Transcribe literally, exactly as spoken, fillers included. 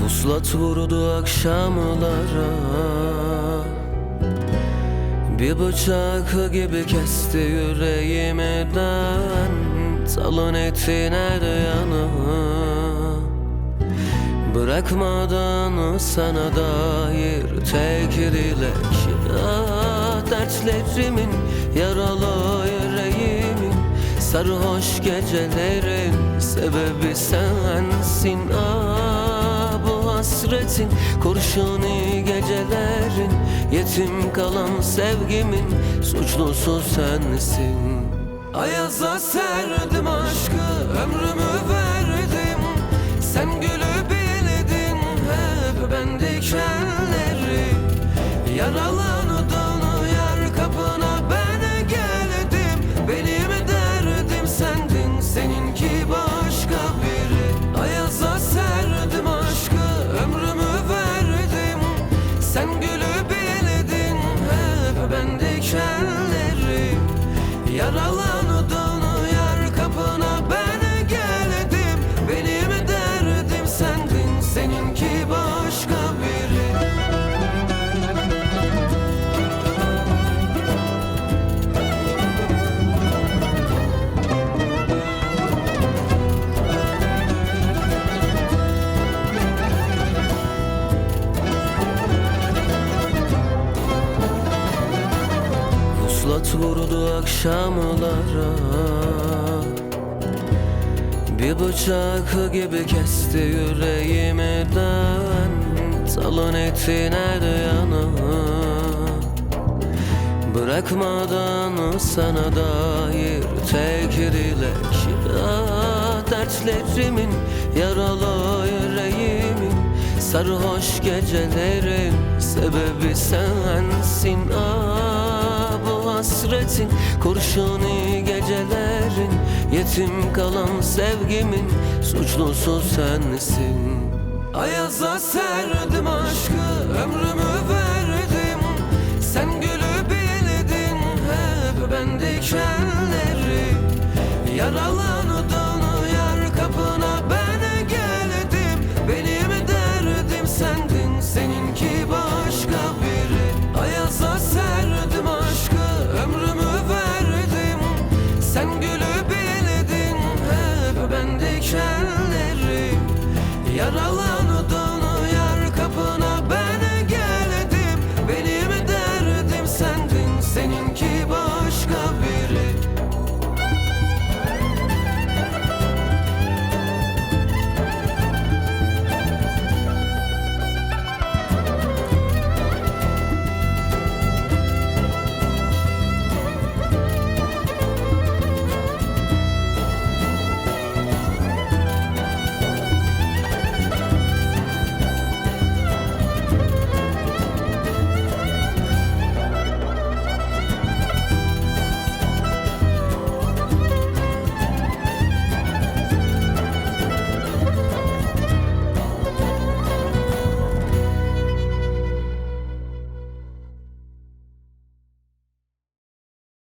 Vuslat vurdu akşamlara, bir bıçak gibi kesti yüreğimden. Talon ettin her yanı, bırakmadan sana dair tek dilek. Ah, dertlerimin, yaralı yüreğimin, sarhoş gecelerin sebebi sensin. Ah, bu hasretin, kurşuni gecelerin, yetim kalan sevgimin suçlusu sensin. Ayaza serdim aşkı, ömrümü verdim, sen gülü bildin hep ben dikenleri. Yaralandın yar kapına ben geldim, benim derdim sendin, seninki başka biri. Ayaza serdim aşkı, ömrümü verdim, sen gülü bildin hep ben dikenleri. Yaralandın yar kapına ben geldim, benim derdim sendin, seninki başka biri. Vuslat vurdu akşamlara, bir bıçak gibi kesti yüreğimden. Talon ettin her yanı, bırakmadan sana dair tek dilek. Ah, dertlerimin, yaralı yüreğimin, sarhoş gecelerin sebebi sensin. Ah, bu hasretin, kurşuni gecelerin, yetim kalan sevgimin suçlusu sensin. Ayaza serdim aşkı, ömrümü verdim, sen gülü bildin hep ben diken.